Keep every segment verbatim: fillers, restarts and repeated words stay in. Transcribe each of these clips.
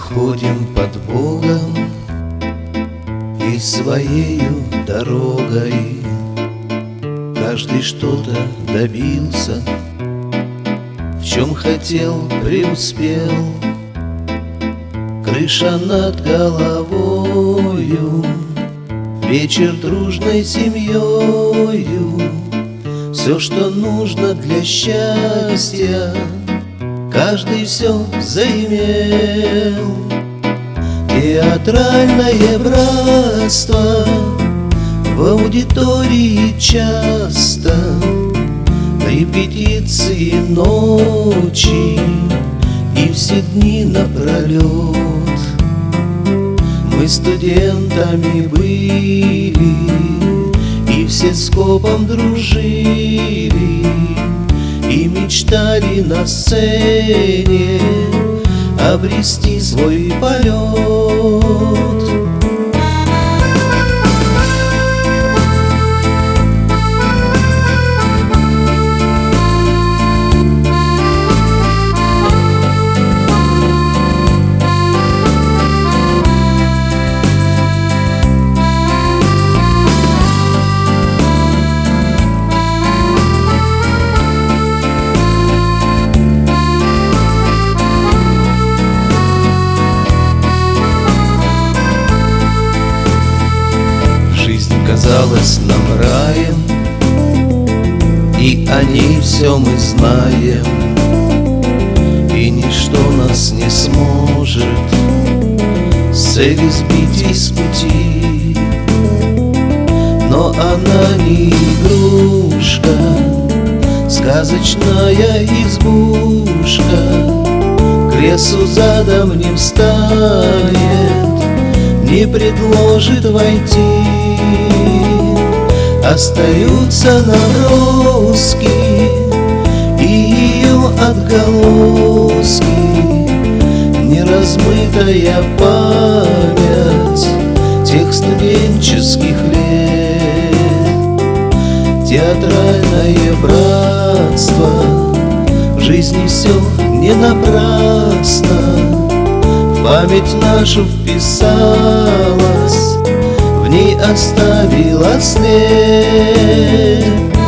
ходим под Богом и своею дорогой. Каждый что-то добился, в чем хотел, преуспел. Крыша над головою, вечер дружной семьёю, все, что нужно для счастья, каждый все заимел. Театральное братство в аудитории часто, репетиции ночи и все дни напролет. Мы студентами были и все скопом дружили, и мечтали на сцене обрести свой полет. Казалось нам раем, и о ней все мы знаем, и ничто нас не сможет с цели сбить из пути. Но она не игрушка, сказочная избушка, к лесу задом не встанет, не предложит войти. Остаются наброски и ее отголоски, неразмытая память тех студенческих лет. Театральное братство, в жизни все не напрасно, в память нашу вписалась, в ней оставила след.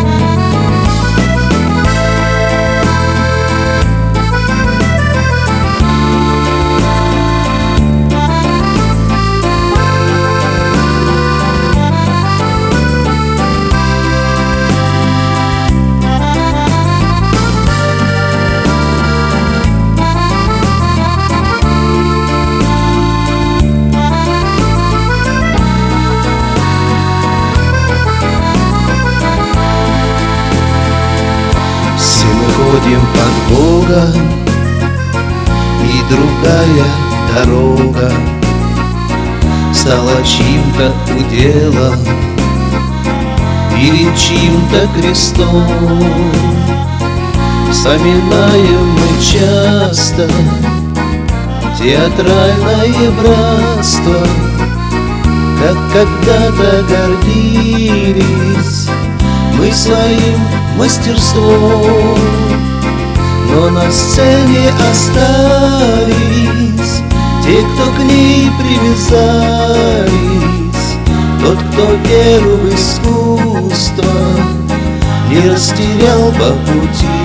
Ходим под Богом, и другая дорога стала чьим-то уделом или чьим-то крестом. Вспоминаем мы часто театральное братство, как когда-то гордились мы своим мастерством. Но на сцене остались те, кто к ней привязались, тот, кто веру в искусство не растерял по пути.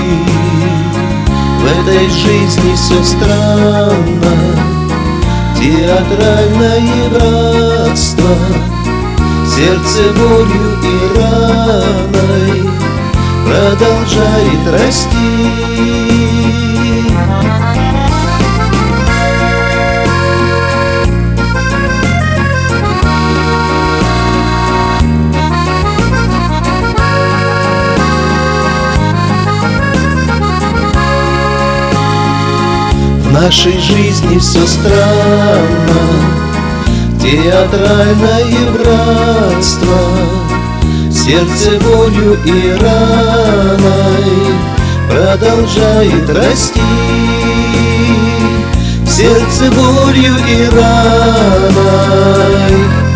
В этой жизни все странно, театральное братство, сердце болью и раной продолжает расти. В нашей жизни все странно, театральное братство, сердце болью и раной продолжает расти. Сердце болью и раной